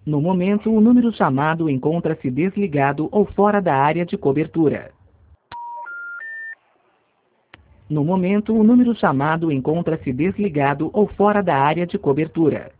No momento, o número chamado encontra-se desligado ou fora da área de cobertura. No momento, o número chamado encontra-se desligado ou fora da área de cobertura.